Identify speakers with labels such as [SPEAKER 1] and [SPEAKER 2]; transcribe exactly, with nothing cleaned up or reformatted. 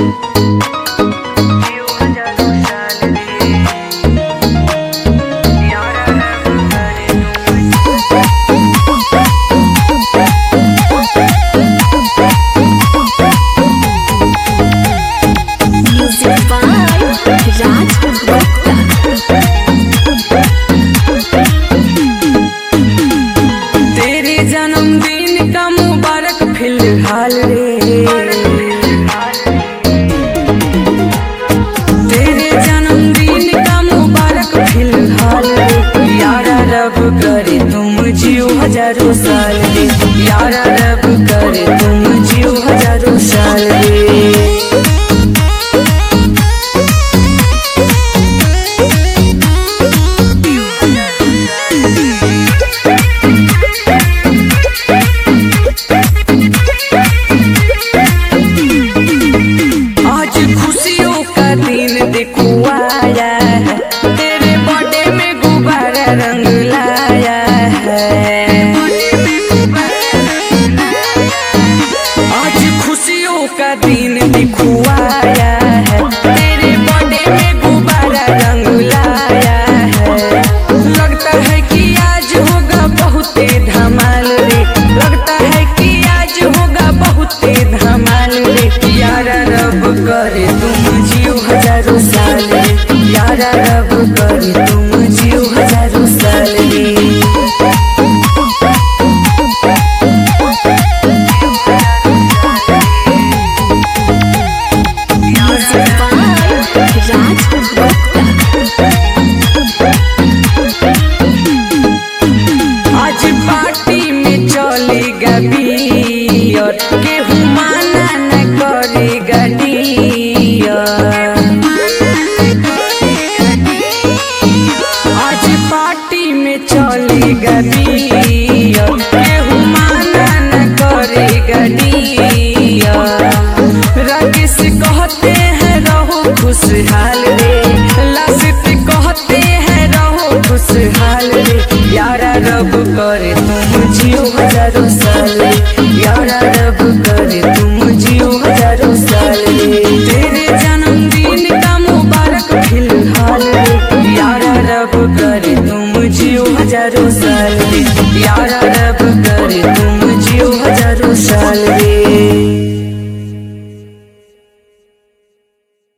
[SPEAKER 1] फिलहाल रे तेरे जन्मदिन का मुबारक फिलहाल रे यारा रब करे तुम जियो हजारों साल रे यारा रब करे तुम जियो हजारों साल रे। तेरे बर्थडे में गुब्बारा रंग लाया है, आज खुशियों का दिन दिखवाया है। तेरे बर्थडे में गुब्बारा रंग लाया है, लगता है कि आज होगा बहुत धमाल रे, लगता है कि आज होगा बहुत धमाल रे। यारा रब करे तुम जियो हजारों साल रे, यारा रब करे तुम जियो हजारों साल रे। आज पार्टी में चलेगा बियर, केहू माना न करेगा डियर। आज पार्टी में चलेगा बियर, केहू माना न करेगा डियर। राकेश कहते हैं रहो खुशहाल रे, लासित कहते हैं रहो खुशहाल रे।